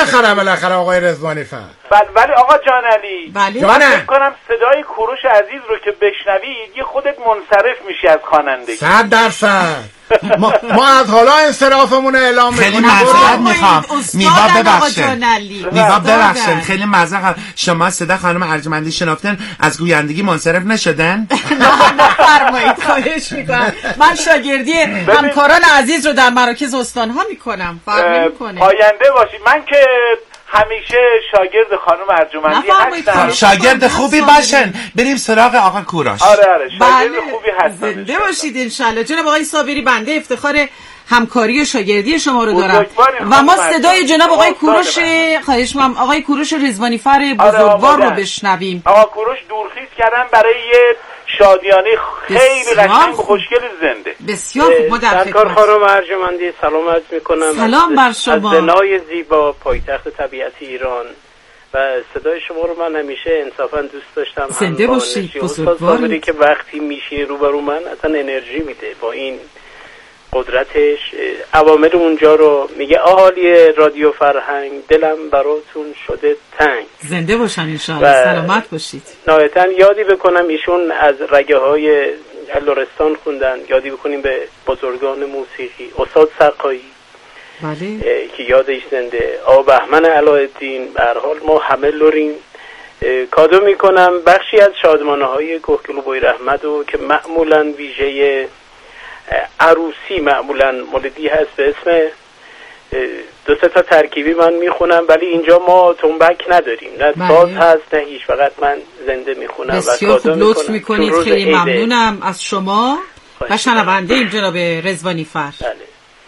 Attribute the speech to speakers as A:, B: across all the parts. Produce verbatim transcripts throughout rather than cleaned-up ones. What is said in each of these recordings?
A: بالاخره بالاخره آقای رضوانی فر.
B: بله ولی آقا جان علی،
A: بله
B: من فکر کنم صدای کوروش عزیز رو که بشنوید یه خودت منصرف میشی از خوانندگی.
A: صد درصد. ما, ما از حالا انصرافمون اعلام میکنیم.
C: خیلی معذرت میخوام میوا ببخشید میوا ببخشید خیلی معذرت. شما صدا خانم ارجمندی شناختن از گویندگی منصرف نشدن؟
D: نفرمایید خواهش میکنم. من شاگردی همکاران عزیز رو در مراکز استانها میکنم. فرق نمیکنه.
B: پاینده باشید. من که همیشه شاگرد خانم ارجمندی هستم.
C: شاگرد خوبی باشن. بریم سراغ آقا کوروش.
B: آره آره شاگرد بله. خوبی هستم.
D: زنده باشید انشالله. جناب آقای صابری، بنده افتخار همکاری و شاگردی شما رو دارم و ما صدای جناب آقای کوروش خواهش می‌کنم آقای کوروش رضوانی فر بزرگوار رو بشنویم.
B: آقا کوروش دورخیز کردن برای یه شادیانه خیلی قشنگ و خوشگل زنده.
D: بسیار خوب. ما در
E: خدمت خانم ارجمندی سلام عرض می‌کنم.
D: سلام بر شما.
E: از زنای زیبا پایتخت طبیعت ایران و صدای شما رو من همیشه انصافا دوست داشتم.
D: زنده باشید بزرگواری
E: که وقتی میشینه روبرو من اصلا انرژی میده با این قدرتش. عوامل اونجا رو میگه اهالی رادیو فرهنگ دلم براتون شده تنگ.
D: زنده باشن انشاءالله. سلامت باشید.
E: نهایتاً یادی بکنم ایشون از رگه های لرستان خوندن. یادی بکنیم به بزرگان موسیقی استاد سقایی
D: بله
E: که یادش زنده، آقا بهمن علایالدین. به هر حال ما همه لوریم. کادو میکنم بخشی از شادمانه های کوهگل و بوی رحمت و که معمولاً ویژه عروسی معمولا مولدی هست به اسم دو سه تا ترکیبی من میخونم، ولی اینجا ما تنبک نداریم، نه ساز هست نه هیچ، فقط من زنده میخونم.
D: بسیار خوب لطف میکنید. خیلی ممنونم از شما و شنونده این جناب رضوانی فر.
E: بله.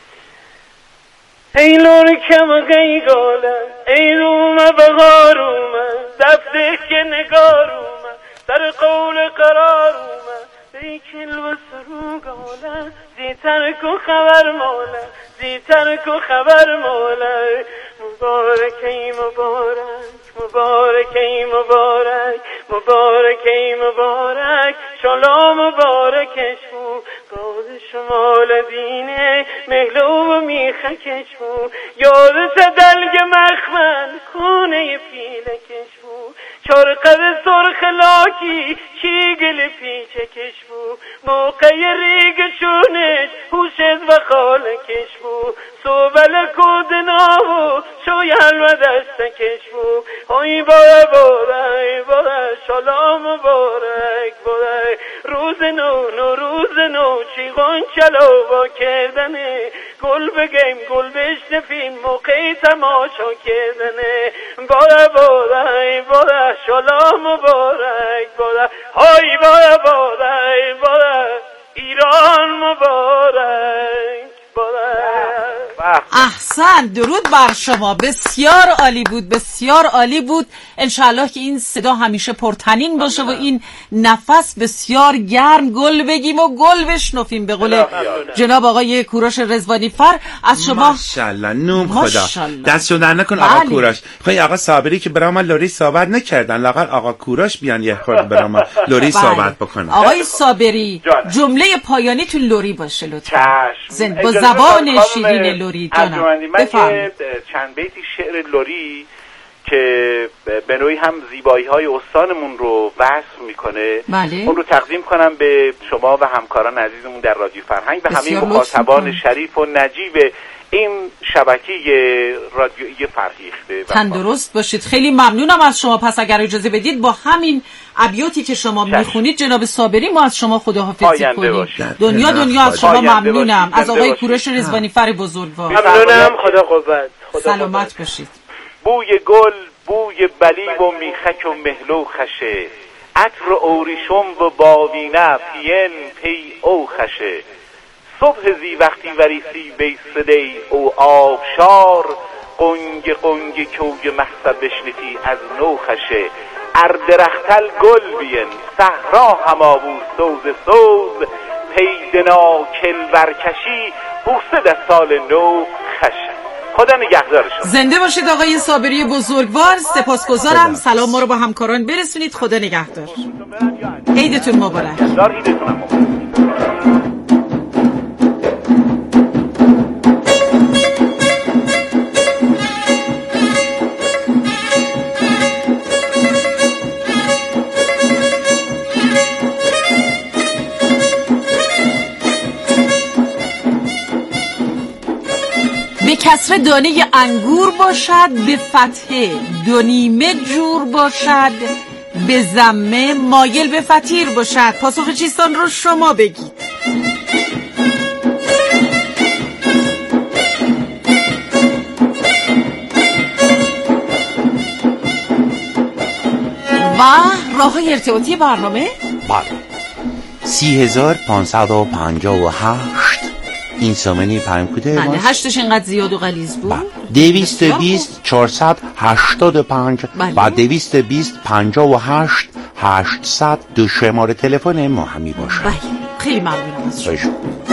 E: ای نور کم غیگاله ای روم بغار اومد دفته که نگار اومد در قول قرار اومد دیکل و سروگاله زیتر کو خبر موله زیتر کو خبر موله مبارک ای مبارک مبارک ای مبارک مبارک ای مبارک شلا مبارکش بود باز شمال دینه مهلو و میخکش بود یادت دلگ مخمل خونه پیلکش بود چارقد سرخ لاکی چیگل پیچکش بود موقع ریگ چونش هوشت و خالکش بود صوبل کودنا و شویل و دستکش بود های باره باره باره شلا مبارک باره روز نو نو روز نو چیغان چلو با کردنه گل بگیم گل بشنفیم موقع تماشا کردنه باره باره باره شلا مبارک باره های باره باره باره ایران مبارک باره.
D: احسن، درود بر شما. بسیار عالی بود، بسیار عالی بود. انشالله که این صدا همیشه پرتنین باشه و این نفس بسیار گرم گل بگیم و گل بشنفیم به قول جناب آقای کوروش رضوانی فر. از شما
C: ماشاءالله نوم خدا دست شو در نکن آقا بله. کوروش خیلی آقا صابری که برام لوری صحبت نکردن، لاغر آقا کوروش بیان یه خورده برام لوری بله. صحبت بکنن.
D: آقای صابری جمله پایانی تو لوری باشه لطفا. زند با زبان شیرین لوری جانم.
B: من یه چند بیتی شعر لوری که به نوعی هم زیبایی های استانمون رو وصف میکنه
D: بله.
B: اون رو تقدیم کنم به شما و همکاران عزیزمون در رادیو فرهنگ و همه مخاطبان شریف و نجیب این شبکه رادیویی فرهیخته.
D: تندرست باشید. خیلی ممنونم از شما. پس اگر اجازه بدید با همین ابیاتی که شما میخونید جناب صابری ما از شما خداحافظی کنیم. دنیا دنیا از شما ممنونم. از آقای کوروش رضوانی فر بزرگوار
E: ممنونم. خدا قوت.
D: سلامت باشید.
B: بوی گل بوی بلی و میخک و مهلو خشه عطر اوریشم و باوینه پین پی او خشه صبح زی وقتی وریسی بیسدی او آبشار قنگ قنگ کوی محصب بشنفی از نو خشه اردرختل گل بین صحرا هماوو سوز سوز پیدنا کل برکشی بوسه در سال نو خشه. خدا نگهدارشون.
D: زنده باشید آقای صابری بزرگوار. سپاسگزارم. سلام ما رو با همکاران برسونید. خدا نگهدار. عیدتون مبارک.
B: عیدتون مبارک.
D: کسر دانه انگور باشد، به فتحه دو نیمه جور باشد، به ضمه مایل به فطیر باشد. پاسخ چیستان رو شما بگید. و راه های ارتباطی برنامه؟
C: بله سی هزار پانصد و پنجاه و هشت این سامنی پیام کده
D: بله هشتش اینقدر زیاد و غلیظ بود.
C: دویست بیست چهارصد هشتاد و پنج و دویست بیست پنجاه و هشت هشتصد دو شماره تلفن ما همی باشه.
D: بله خیلی ممنونم از شما.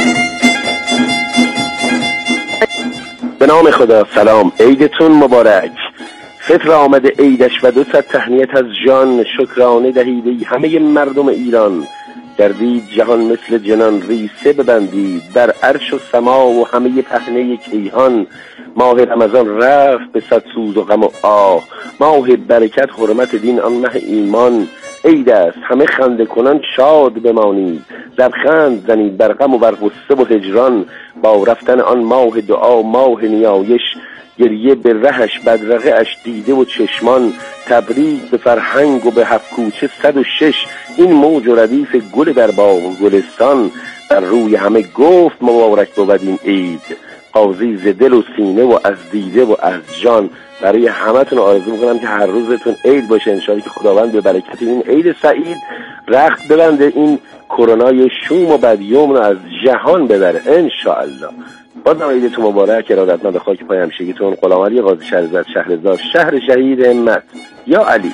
F: به نام خدا. سلام، عیدتون مبارک. فطر آمده عیدش و دو صد تهنیت از جان، شکرانه دهید همه مردم ایران. گردید جهان مثل جنان ریسه ببندید، در عرش و سما و همه پهنه کیهان. ماه رمضان رفت به صد سوز و غم و آه، ماه برکت حرمت دین آن ماه ایمان. عید است همه خنده کنان شاد بمانید، لبخند زنید بر غم و بر غصه و هجران. با رفتن آن ماه دعا ماه نیایش، گریه به رهش بدرقه اش دیده و چشمان. تبریک به فرهنگ و به هفت کوچه صد و شش، این موج و ردیف گل در باغ و گلستان. در روی همه گفت مبارک بود این عید، قاضی ز دل و سینه و از دیده و از جان. برای همتون آرزو میکنم که هر روزتون عید باشه، انشاءالله که خداوند به برکت این عید سعید رخت ببنده، این کرونای شوم و بدیوم رو از جهان ببره انشاءالله. بازم عیدتون مبارک. ارادتمند خاک پای همشگیتون، غلام علی قاضی شهرزاد شهرزاد، شهر شهید همت. یا علی.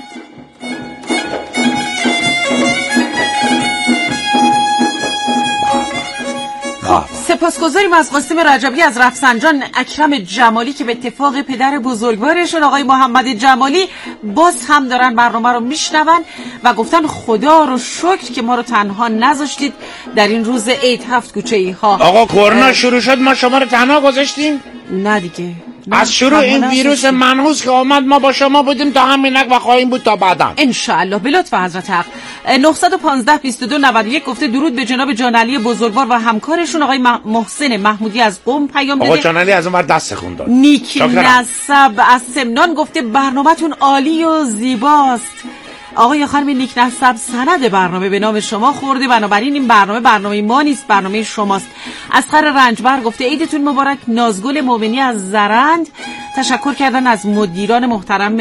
D: سپاسگزاریم از قاسم رجبی از رفسنجان، اکرم جمالی که به اتفاق پدر بزرگوارشون آقای محمد جمالی باز هم دارن برنامه رو میشنون و گفتن خدا رو شکر که ما رو تنها نذاشتید در این روز عید هفت کوچه ای ها.
C: آقا کرونا شروع شد ما شما رو تنها گذاشتیم؟
D: نه دیگه،
C: از شروع این ویروس منحوس که آمد ما با شما بودیم تا همینک و خواهیم بود تا بعدا
D: ان شاء الله به لطف حضرت حق. نه یک پنج بیست و دو نود و یک گفته درود به جناب جان علی بزرگوار و همکارشون آقای محسن محمودی از قم پیام داده.
C: آقا جان علی از اون ور دست خون داد.
D: نیک نسب از سمنان گفته برنامه‌تون عالی و زیباست. آقای خانم نیک نسب سند برنامه به نام شما خورده، بنابراین این برنامه برنامه ما نیست، برنامه شماست. اصغر رنجبر گفته عیدتون مبارک. نازگل مومنی از زرند تشکر کردن از مدیران محترم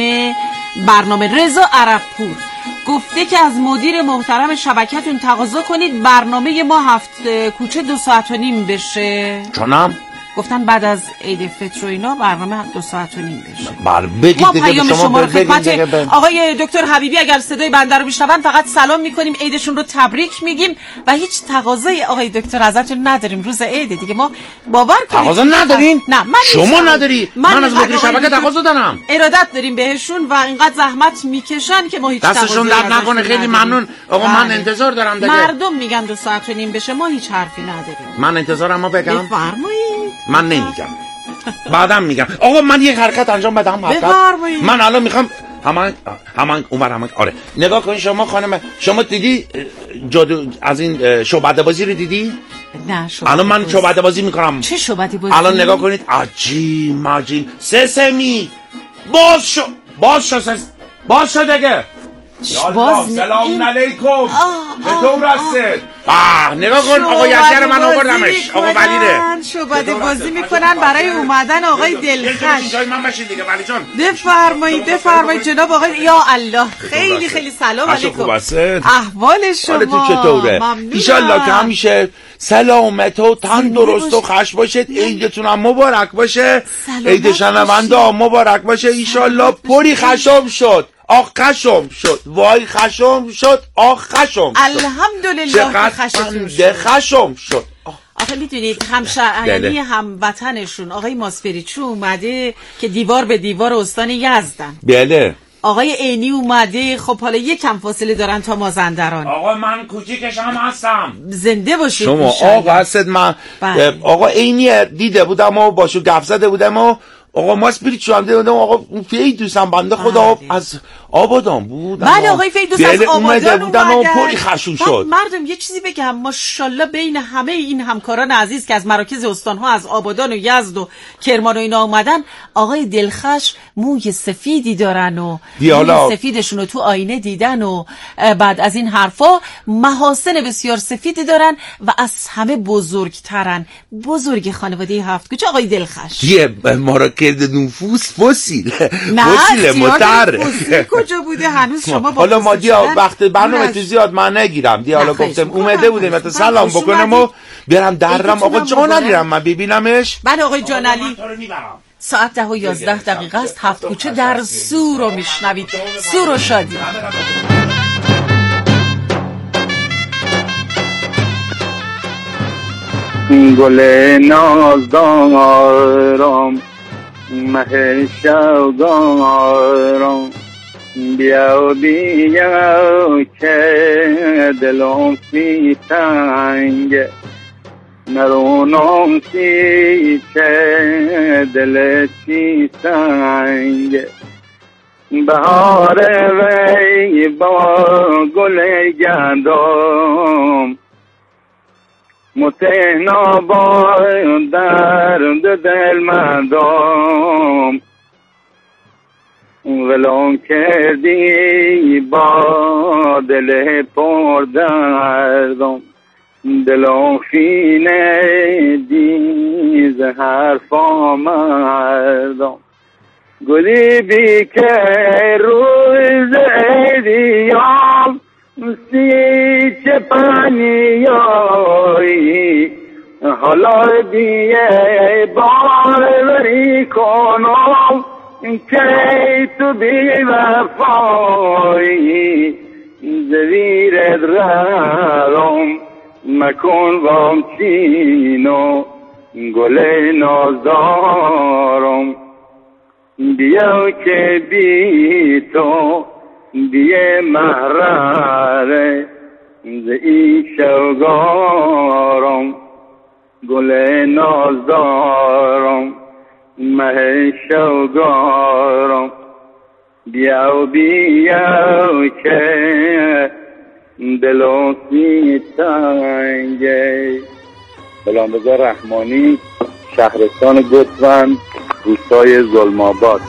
D: برنامه. رضا عربپور گفته که از مدیر محترم شبکتون تقاضا کنید برنامه ما هفت کوچه دو ساعت و نیم بشه.
C: چونم؟
D: گفتن بعد از عید فطر و اینا برنامه دو ساعت و نیم بشه.
C: بله بگید
D: ما
C: دیگه.
D: پیام
C: شما,
D: شما رو خدمت
C: دیگه
D: آقای دکتر حبیبی اگر صدای بنده رو میشنون فقط سلام میکنیم، عیدشون رو تبریک میگیم و هیچ تقاضای آقای دکتر ازتون نداریم. روز عید دیگه ما باور کنید.
C: تقاضا ندارین؟
D: نه من
C: شما نداری. من, من از مدیر شبکه تقاضا دارم.
D: ارادت داریم بهشون و اینقدر زحمت میکشن که ما هیچ تقاضایی
C: دستشون درد نکنه. خیلی ممنون. آقا من انتظار دارم دیگه.
D: مردم میگن دو ساعت و نیم بشه، ما هیچ حرفی نداریم.
C: من انتظارم ما بگم.
D: بفرمایید.
C: من نمیگم. بعدم میگم. آقا من یک حرکت انجام بدم.
D: بفرمایید.
C: من الان میخوام همان همان اونور همان آره نگاه کن شما خانم، شما دیدی جادو از این شعبده بازی رو دیدی؟
D: نه شعبده
C: الان من شعبده بازی میکنم.
D: چه شعبده بازی؟
C: الان نگاه کنید. عجیب ماجی سسمی باز شو باز شو سس باز شو دیگه.
D: باز
C: سلام علیکم. چطور هستید؟ آه نگاه کن آقا یزگر من آوردمش. آقا ولیده
D: شعبده بازی میکنن برای اومدن آقای دلخش.
C: جای من باشید دیگه ولی جان.
D: بفرمایید بفرمایید جناب آقای. یا الله خیلی خیلی سلام علیکم. احوال شما
C: حالتون چطوره؟ ان شاء الله که همیشه سلامت و تندرست و خوش باشید. عیدتون هم مبارک باشه. عید شنونده مبارک باشه. ان شاء الله پری خشم شد. آخ خشم شد. وای خشم شد. آخ خشم شد.
D: الحمدلله خشم شد.
C: خشم شد.
D: آخه میدونید همشهر یعنی هموطنشون آقای ماسپریچو اومده که دیوار به دیوار استان یزدن.
C: بله.
D: آقای عینی اومده. خب حالا یکم فاصله دارن تا مازندران.
C: آقا من کوچیکش هم هستم.
D: زنده باشید
C: شما. آقا هستید. من آقا عینی دیده بودم و باشو گپ زده بودم و آقا ما اسپریچوال بودم. آقا اون فیدوس هم بنده خدا از آبادان بود.
D: بله آقای فیدوس از آبادان
C: بودن و پری خشون شد.
D: مردم یه چیزی بگم، ماشاءالله بین همه این همکاران عزیز که از مراکز استان‌ها از آبادان و یزد و کرمان و اینا اومدن، آقای دلخش موی سفیدی دارن و موی سفیدشون رو تو آینه دیدن و بعد از این حرفا محاسن بسیار سفیدی دارن و از همه بزرگترن. بزرگ خانواده هفت کوچه آقای دلخش.
C: دیگه ما را کرده نفوس فسیل.
D: فسیل متر. فسیل کجا بوده هنوز شما با
C: حالا ما دیا وقت برنامه تو زیاد من نگیرم. دی حالا گفتم اومده بودیم مثلا سلام بکنم و برم درم. آقا جان علیرم من ببینمش.
D: بله آقای جان علی. ساعت ده و یازده دقیقه است. هفت کوچه در سور رو میشنوید. سور و شادی.
G: گل نازدارم مه شوگارم بیا بیا که دلم سی تنگ نرونم سی که دل سی تنگ بهار وی با گل گندم متنا با درد دل مندم ولون کردی با دل پر دردم دلم خینه دیز حرفا مردم گلی بی که روز ایدیام سی چه پنیایی حالا دیگه باروری کنم که تو بی وفایی زویرت رم مکن وامچینو گل نازدارم بیا که بی تو دیه محراره زی شوگارم گل نازدارم مه شوگارم بیا بیا که دلو سی تنگه. بلندگاه رحمانی، شهرستان گوسفند، روستای ظلم‌آباد.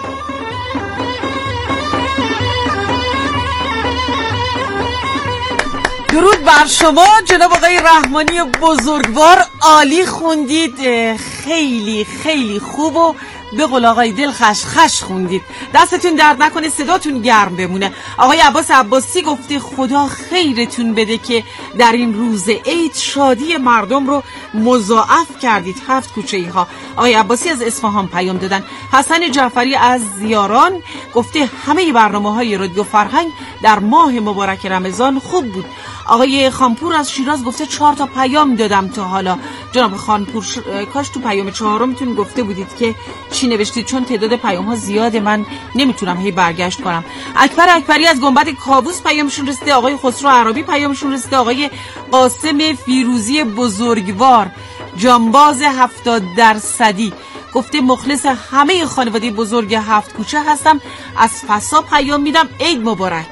D: درود بر شما جناب آقای رحمانی بزرگوار، عالی خوندید، خیلی خیلی خوب و به قول آقای دلخش خش خوندید. دستتون درد نکنه، صداتون گرم بمونه. آقای عباس عباسی گفته خدا خیرتون بده که در این روز عید شادی مردم رو مضاعف کردید. هفت کوچه ای ها. آقای عباسی از اصفهان پیام دادن. حسن جعفری از زیاران گفته همه برنامه‌های رادیو فرهنگ در ماه مبارک رمضان خوب بود. آقای خانپور از شیراز گفته چهار تا پیام دادم تا حالا. جناب خانپور ش... کاش تو پیام چهارمتون گفته بودید که چی نوشتید، چون تعداد پیام ها زیاده من نمیتونم هی برگشت کنم. اکبر اکبری از گنبد کاووس پیامشون رسیده. آقای خسرو عربی پیامشون رسیده. آقای قاسم فیروزی بزرگوار جانباز هفتاد درصدی گفته مخلص همه خانواده بزرگ هفت کوچه هستم، از فسا پیام میدم، عید مبارک.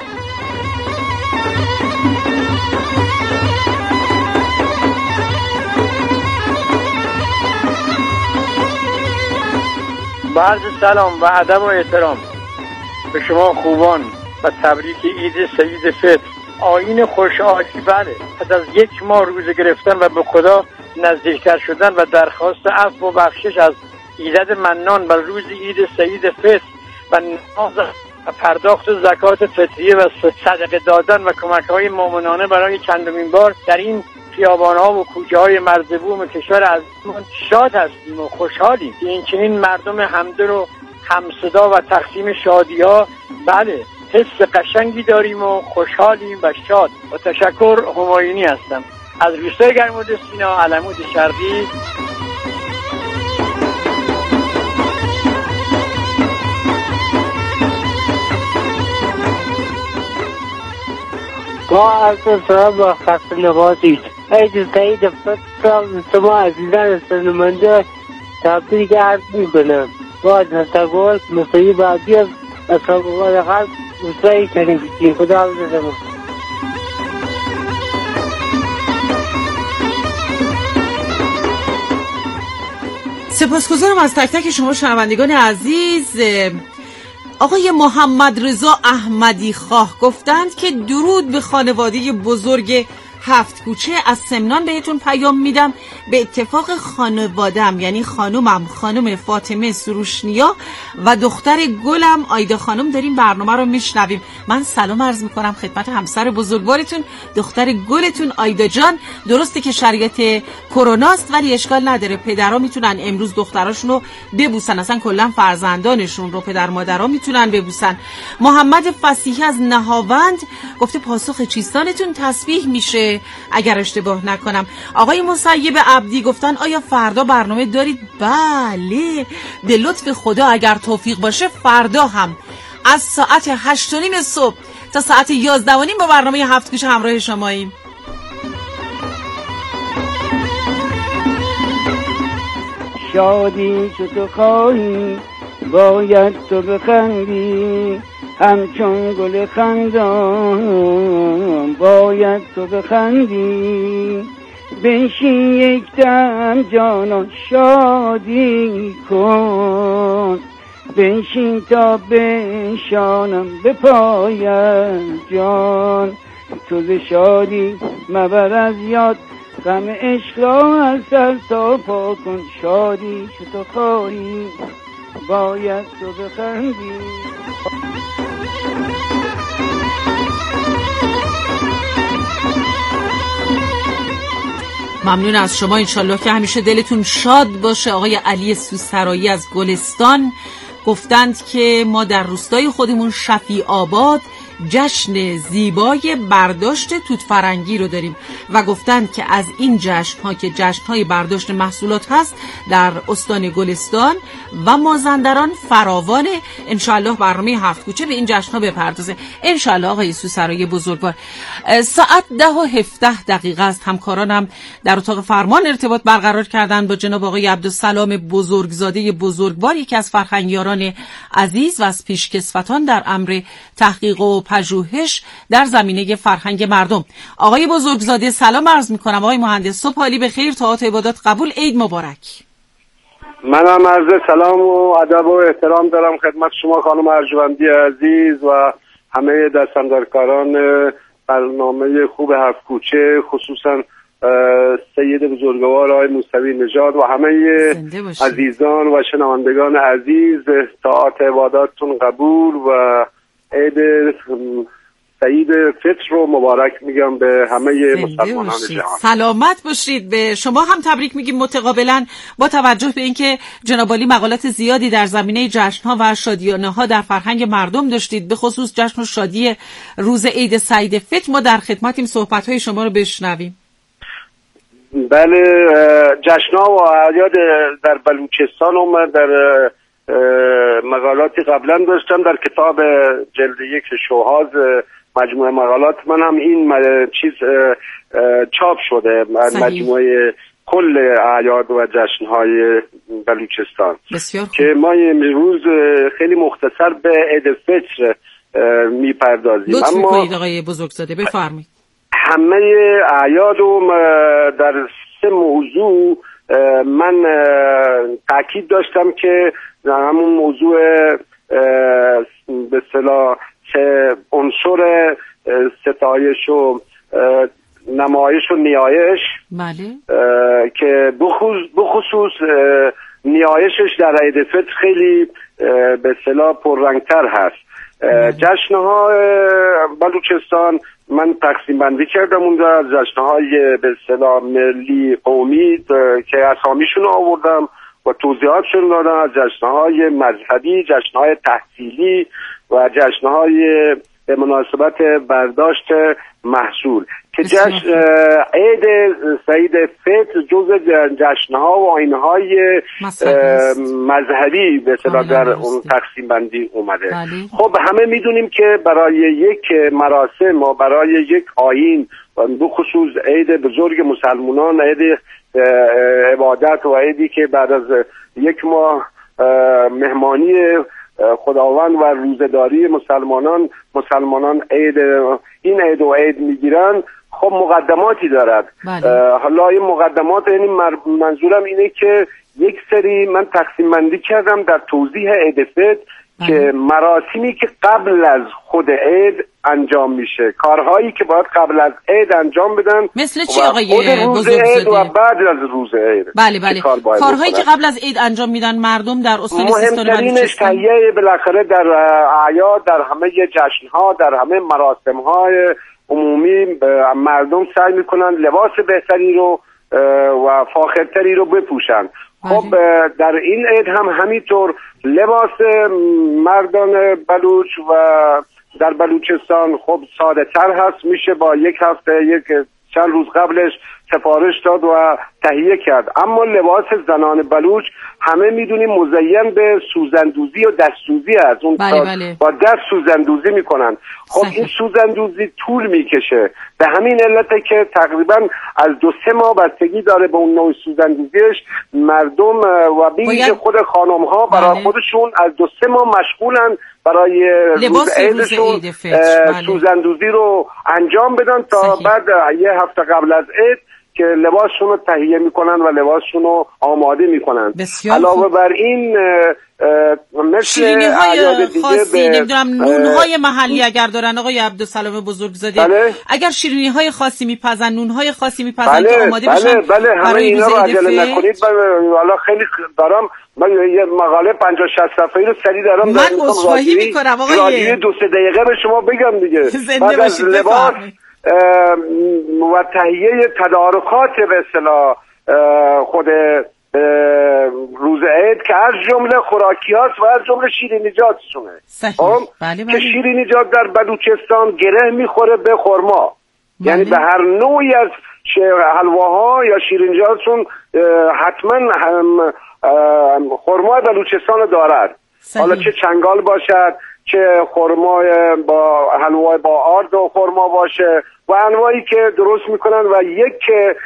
E: با عرض سلام و ادب و احترام به شما خوبان و تبریک عید سعید فطر. آیین خوشحالی بله، پس از یک ماه روزه گرفتن و به خدا نزدیکتر شدن و درخواست عفو و بخشش از ایزد منان و روز عید سعید فطر و نماز و پرداخت زکات فطریه و صدقه دادن و کمک‌های مؤمنانه برای چندمین بار در این خیابان‌ها و کوچه‌های مرزبوم کشور عزیزمون شاد هستیم و خوشحالیم که این چنین مردم همدل و همصدا و تقسیم شادی‌ها بله حس قشنگی داریم و خوشحالیم و شاد. با تشکر، همایونی هستم از روستای گرمود سینا، علمود شرقی.
H: با عرض سلام و خسته نوازید. عید سعید فطر شما عزیزان سنمنده تبریک عرض میکنم. با تصور مسایی بعدی از اصحاب قدر مسایی کنیم بچین. خدا حافظ.
D: سپاسگزارم از تک تک شما شنوندگان عزیز. آقای محمد رضا احمدی خواه گفتند که درود به خانواده بزرگ هفت کوچه، از سمنان بهتون پیام میدم. به اتفاق خانوادم یعنی خانومم خانم فاطمه سروشنیا و دختر گلم آیدا خانم داریم برنامه رو میشنویم. من سلام عرض میکنم خدمت همسر بزرگوارتون دختر گلتون آیدا جان. درسته که شرایط کروناست ولی اشکال نداره، پدرها میتونن امروز دختراشون رو ببوسن، اصلا کلا فرزندانشون رو پدر مادرها میتونن ببوسن. محمد فصیحی از نهاوند گفته پاسخ چیستانتون تسبیح میشه اگر اشتباه نکنم. آقای مسیب عبدی گفتن آیا فردا برنامه دارید؟ بله به لطف خدا اگر توفیق باشه فردا هم از ساعت هشت و نیم صبح تا ساعت یازده و نیم با برنامه هفت کوچه همراه شماییم.
I: شادی چو تو خواهی باید تو بخندی، همچون گل خندان باید تو بخندی. بنشین یک دم جانان شادی کن، بنشین تا بنشانم به پایت جان. تو ز شادی مبر از یاد غم عشق را از سر تا پا کن. شادی چو تو خواهی باید تو بخندی.
D: ممنون از شما، انشالله که همیشه دلتون شاد باشه. آقای علی سوسرایی از گلستان گفتند که ما در روستای خودمون شفیع آباد جشن زیبای برداشت توت فرنگی رو داریم و گفتند که از این جشن ها که جشن های برداشت محصولات هست در استان گلستان و مازندران فراوانه. انشالله برنامه هفت کوچه به این جشن ها بپردازه انشالله. آقای سوسرای بزرگوار، ساعت ده و هفده دقیقه است. همکارانم در اتاق فرمان ارتباط برقرار کردن با جناب آقای عبدالسلام بزرگزاده بزرگوار، یکی از فرهنگیاران عزیز و از پیشکسوتان در امر تحقیق و پژوهش در زمینه فرهنگ مردم. آقای بزرگزاده سلام عرض میکنم. آقای مهندس صبح حالی بخیر، طاعات عبادات قبول، عید مبارک.
F: منم عرض سلام و ادب و احترام دارم خدمت شما خانم ارجمندی عزیز و همه دستاندرکاران برنامه خوب هفت کوچه، خصوصا سید بزرگوار آقای موسوی نژاد و همه عزیزان و شنوندگان عزیز. طاعات عباداتتون قبول و عید سعید فطر رو مبارک میگم به همه مسلمانان جهان.
D: سلامت باشید. به شما هم تبریک میگیم متقابلا، با توجه به اینکه جناب عالی مقالات زیادی در زمینه جشن‌ها و شادیانه‌ها در فرهنگ مردم داشتید، به خصوص جشن و شادی روز عید سعید فطر. ما در خدمتیم، صحبت‌های شما رو بشنویم.
F: بله، جشن‌ها و اعیاد در بلوچستان اومد، در مقالاتی قبلا داشتم در کتاب جلد یک شوهاز مجموعه مقالات من هم این چیز چاپ شده، مجموعه کل اعیاد و جشن‌های بلوچستان که ما امروز خیلی مختصر به عید فطر میپردازیم.
D: لطف می‌کنید آقای بزرگزاده، بفرمایید.
F: همه اعیاد رو در سه موضوع من تاکید داشتم که همون موضوع به اصطلاح که عنصر ستایش و نمایش و نیایش،
D: بله،
F: که بخصوص بخصوص نیایشش در عید فطر خیلی به اصطلاح پررنگتر هست. جشن‌های بلوچستان من تقسیم بندی کردم اونجا از جشن‌های به اصطلاح ملی قومی که اسامیشون آوردم و توضیحاتشون دادم، از جشن‌های مذهبی، جشن‌های تحصیلی و جشن‌های به مناسبت برداشت محصول که جشن عید سعید فطر جزء جشن‌ها و آیین‌های مذهبی به اصطلاح در اون تقسیم بندی اومده.
D: بله.
F: خب همه میدونیم که برای یک مراسم و برای یک آیین و بخصوص عید بزرگ مسلمانان، عید عبادت و عیدی که بعد از یک ماه مهمانی خداوند و روزداری مسلمانان مسلمانان عید این عید و عید میگیرن، خب مقدماتی دارد. حالا این مقدمات یعنی منظورم اینه که یک سری من تقسیم بندی کردم در توضیح عید فطر که مراسمی که قبل از خود عید انجام میشه، کارهایی که باید قبل از عید انجام بدن.
D: مثل چی آقای
F: بزرگزاده؟ و بعد از روز عید.
D: بله بله. کار کارهایی که قبل از عید انجام میدن مردم در استان سیستان و
F: مهمترینش تهیه بالاخره در اعیاد، در همه جشن‌ها، در همه مراسم‌های عمومی مردم سعی میکنن لباس بهتری رو و فاخرتری رو بپوشن. خب در این عید هم همینطور لباس مردان بلوچ و در بلوچستان خب ساده تر هست، میشه با یک هفته یک چند روز قبلش سفارش داد و تهیه کرد. اما لباس زنان بلوچ همه میدونیم مزین به سوزندوزی و دستسوزی است، اون
D: بله بله.
F: با دست سوزندوزی میکنن. خب صحیح. این سوزندوزی طول میکشه، به همین علته که تقریبا از دو سه ماه بستگی داره به اون نوع سوزندوزیش. مردم و بیش خود خانم ها برای بله. خودشون از دو سه ماه مشغولن برای روز عیدشون سوزندوزی رو انجام بدن تا صحیح. بعد یه هفته قبل از عید که لباسشون رو تهیه میکنن و لباسشون رو آماده میکنن. علاوه بر این مثل
D: شیرینی های خاصی نمیدونم نونهای محلی اگر دارن آقای عبدالسلام بزرگزاده
F: بله؟
D: اگر شیرینی های خاصی میپزن، نونهای خاصی میپزن
F: بله،
D: که آماده
F: بله،
D: بشن
F: بله همه اینا رو عجله نکنید. حالا خیلی دارم من یه مقاله پنجاه شصت صفحه‌ای رو سریع دارم
D: من عذرخواهی میکنم آقای
F: دو سه دقیقه به شما بگم دیگه.
D: زنده باشید.
F: لباس و تهیه تدارکات به اصطلاح خود روز عید که از جمله خوراکیات و از جمله شیرینیجاتشونه.
D: بله بله.
F: که شیرینیجات در بلوچستان گره میخوره به خرما، بله. یعنی به هر نوعی از حلواها یا شیرینیجاتشون حتما خرما بلوچستان دارد. صحیح. حالا چه چنگال باشد، چه خرمای با حلوای با آرد و خرما باشه و انواعی که درست میکنن و یک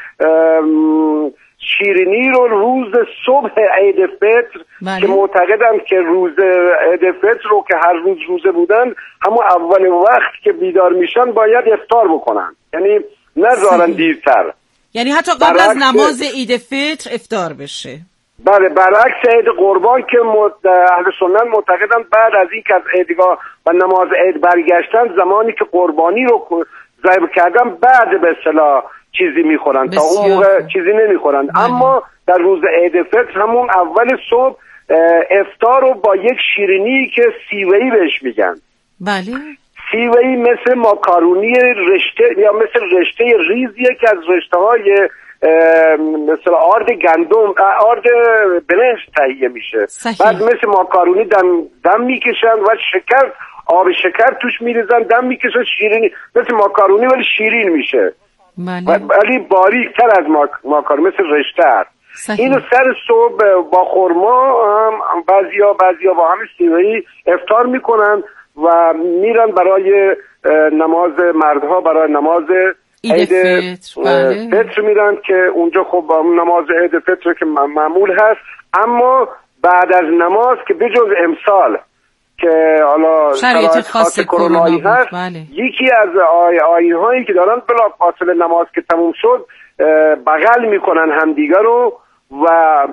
F: شیرینی رو روز صبح عید فطر بله. که معتقدن که روز عید فطر رو که هر روز روزه بودن همون اول وقت که بیدار میشن باید افطار بکنن، یعنی نذارن دیرتر،
D: یعنی حتی قبل از نماز عید فطر افطار بشه.
F: بله برعکس عید قربان که اهل سنت معتقدن بعد از این که از عیدگاه و نماز عید برگشتن زمانی که قربانی رو ذبح کردن بعد به اصطلاح چیزی میخورن، تا اون موقع چیزی نمیخورن. اما در روز عید فطر همون اول صبح افطار رو با یک شیرینی که سیوه‌ای بهش میگن.
D: بله
F: سیوه‌ای مثل ماکارونی رشته یا مثل رشته ریزیه که از رشته‌های مثلا آرد گندم آرد برنج تهیه میشه.
D: صحیح.
F: بعد مثل ماکارونی دم دم میکشن و شکر آب شکر توش میریزن، دم میکشن، شیرینی مثل ماکارونی ولی شیرین میشه، ولی باریک تر از ماک... ماکارونی مثل رشته هست. اینو سر صبح با خرما هم بعضیا بعضیا با همین سیوه‌ای افطار میکنن و میرن برای نماز مردها برای نماز
D: عید فطر بله.
F: فطر میرن که اونجا خب نماز عید فطر که معمول هست. اما بعد از نماز که بجز امسال که حالا
D: شرایط خاص کرونایی هست بله.
F: یکی از آی آیین هایی که دارن بلا فاصله نماز که تموم شد بغل میکنن همدیگه رو و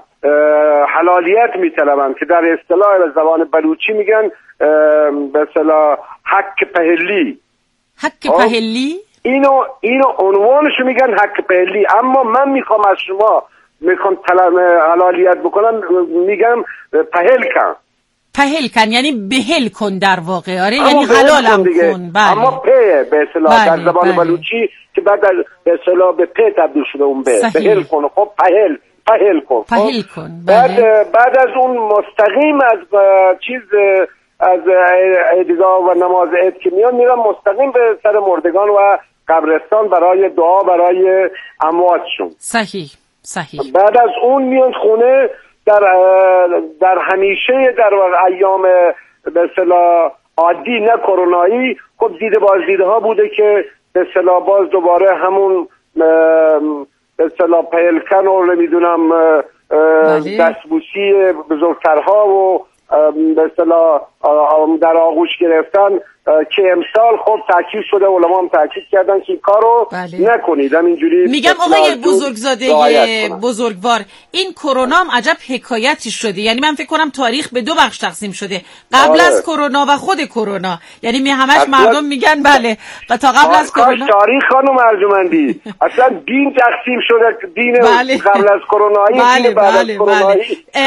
F: حلالیت میطلبن که در اصطلاح زبان بلوچی میگن به اصطلاح حق پهلی.
D: حق پهلی
F: اینو اینو عنوانشو میگن حق پهلی. اما من میخوام از شما میخوام طلب حلالیت بکنم میگم پهل کن.
D: پهل کن یعنی بهل کن در واقع. آره یعنی حلالم کن. بله.
F: اما په به اصطلاح در زبان بله. بلوچی که بعد به اصطلاح به په تبدیل شده اون به پهل کن. خب پهل پهل کن.
D: پهل کن.
F: بعد بله. بعد از اون مستقیم از چیز از عیدگاه و نماز عید که میان میرن مستقیم به سر مردگان و قبرستان برای دعا برای امواتشون.
D: صحیح صحیح.
F: بعد از اون میان خونه در در همیشه در ایام به اصطلاح عادی نه کرونایی خب دیده بازدیده ها بوده که به اصطلاح باز دوباره همون به اصطلاح پهلکن رو نمیدونم دستبوسی بزرگترها و به اصطلاح در آغوش گرفتن که امسال خب تاکید شده، علما هم تاکید کردن که این کارو
D: بله.
F: نکنید. همینجوری
D: میگم آقای بزرگزاده بزرگوار، این کرونا هم عجب حکایتی شده. یعنی من فکر کنم تاریخ به دو بخش تقسیم شده، قبل آره. از کرونا و خود کرونا. یعنی می همش اصلا... مردم میگن بله و تا قبل از کرونا
F: تاریخ خانم ارجمندی اصلا دین تقسیم شده، دین بله. قبل از کرونایی
D: بله.
F: دین بعد
D: بله.
F: از کرونایی.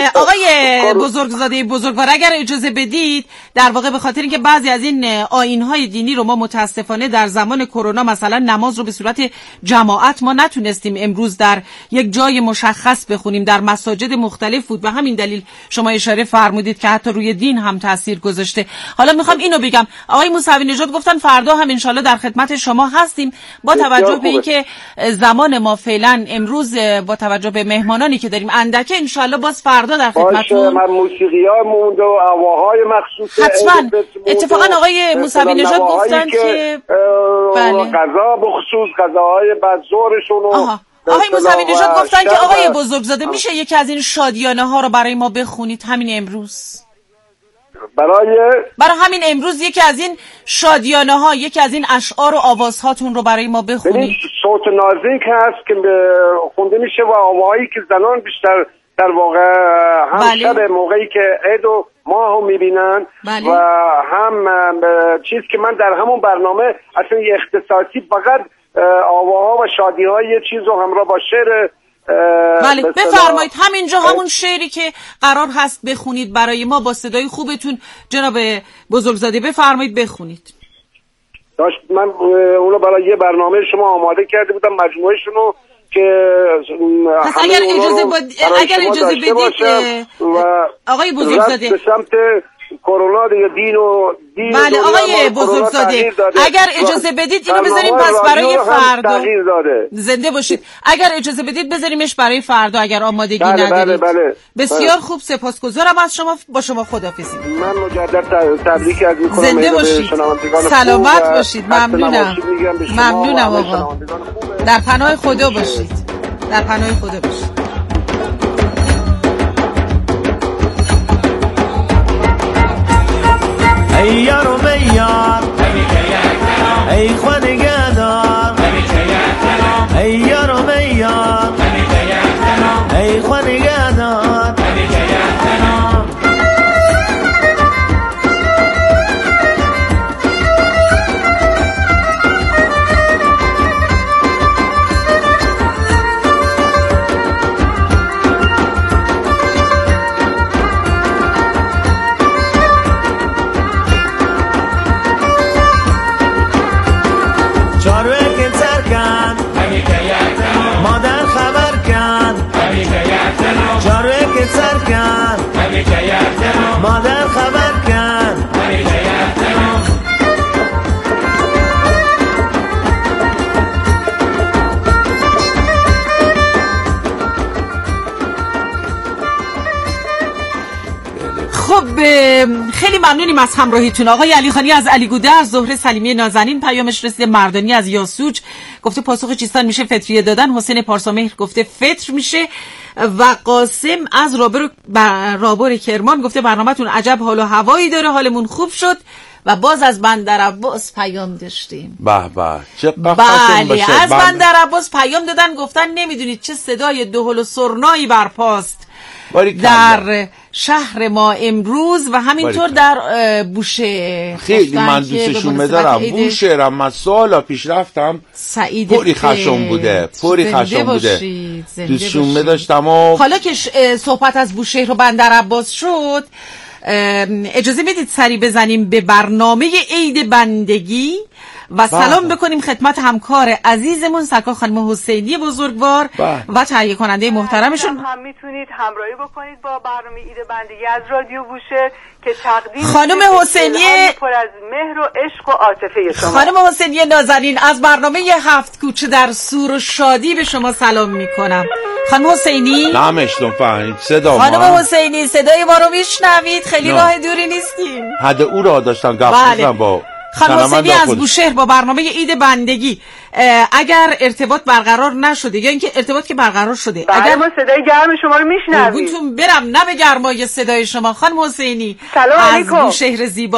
D: آقای بزرگزاده بزرگوار اگر اجازه بدید، در واقع به خاطر اینکه بعضی از این آیین‌های دینی رو ما متاسفانه در زمان کرونا مثلا نماز رو به صورت جماعت ما نتونستیم امروز در یک جای مشخص بخونیم، در مساجد مختلف بود و همین دلیل شما اشاره فرمودید که حتی روی دین هم تاثیر گذاشته. حالا میخوام اینو بگم، آقای موسوی نژاد گفتن فردا هم انشالله در خدمت شما هستیم، با توجه به اینکه زمان ما فعلا امروز با توجه به مهمانانی که داریم اندکه، انشالله باز فردا در خدمتتون.
F: من موسیقی‌ها موند و هواهای مخصوص
D: حتما. اتفاقا آقای موسوی نژاد گفتن که
F: بله. غذا بخصوص غذاهای بعد ظهرشون.
D: آقای موسوی نژاد گفتن که آقای بزرگزاده میشه یکی از این شادیانه ها رو برای ما بخونید همین امروز؟
F: برای
D: برای همین امروز یکی از این شادیانه ها، یکی از این اشعار و آوازهاتون رو برای ما بخونید.
F: صوت نازک هست که خونده میشه و آواهایی که زنان بیشتر در واقع هم بله. شب موقعی که عید و ماه هم میبینن بله. و هم چیز که من در همون برنامه اصلا یه اختصاصی فقط آواها و شادی های یه چیز رو همراه با شعر
D: بله بفرمایید. همینجا همون شعری که قرار هست بخونید برای ما با صدای خوبتون جناب بزرگزاده، بفرمایید بخونید.
F: داشت من اونو برای یه برنامه شما آماده کرده بودم، مجموعهشون رو که
D: پس اگر اجازه با... اگر اجازه بدید آقای بزرگزاده
F: به سمت کرونا دیگه دین و دین
D: بله آقای بزرگزاده اگر اجازه بدید اینو بذاریم پس برای فردا. زنده باشید. اگر اجازه بدید بذاریمش برای فردا اگر آمادگی
F: بله
D: ندارید.
F: بله بله
D: بسیار خوب، سپاسگزارم از شما. با شما خداحافظی.
F: من مجدد تبریک عرض می‌کنم.
D: زنده باشید، سلامت باشید. ممنونم ممنونم آقا. در پناه خدا باشید، در پناه خدا باشید.
J: ای یار و میار ای خود نگهدار ای یار و میار ای خود نگهدار مادر خبر کن
D: خب خیلی ممنونیم از همراهیتون. آقای علی خانی از علی گوده، از زهره سلیمی نازنین پیامش رسیده، مردانی از یاسوج گفته پاسخ چیستان میشه فطریه دادن، حسین پارسامهر گفته فطر میشه و قاسم از رابر رابر کرمان گفته برنامه‌تون عجب حال و هوایی داره، حالمون خوب شد. و باز از بندر عباس پیام داشتیم.
C: به به چه
D: بله از بندر عباس پیام دادن، گفتن نمیدونید چه صدای دهل و سرنایی برپاست در شهر ما امروز و همینطور در بوشه.
C: خیلی من دوستشون می‌دارم بوشه را. من سالا پیش رفتم پوری خشم بوده پوری خشم بوده دوستشون می‌داشتم. و
D: حالا که صحبت از بوشه رو بندر عباس شد، اجازه بدید سری بزنیم به برنامه عید بندگی و سلام بکنیم خدمت همکار عزیزمون سرکار خانم حسینی بزرگوار و تهیه کننده محترمشون.
K: هم میتونید همراهی بکنید با برنامه عید بندگی از رادیو بوشه که تقدیم
D: خانم حسینی
K: پر از مهر و عشق و عاطفه شما.
D: خانم حسینی نازنین از برنامه هفت کوچه در سور و شادی به شما سلام میکنم. خانم حسینی
C: نمیشتم فهمید صدا ما.
D: خانم حسینی صدای ما رو میشنوید؟ خیلی راه دوری نیستیم.
C: حد او را داشتم گپ می‌زدم با
D: خانم حسینی از بوشهر با برنامه عید بندگی اگر ارتباط برقرار نشده یا اینکه ارتباط که برقرار شده
K: اگر ما صدای گرم شما رو میشنویم
D: قربونتون برم، نه به گرمای صدای شما خانم حسینی
K: سلام علیکم
D: از بوشهر زیبا.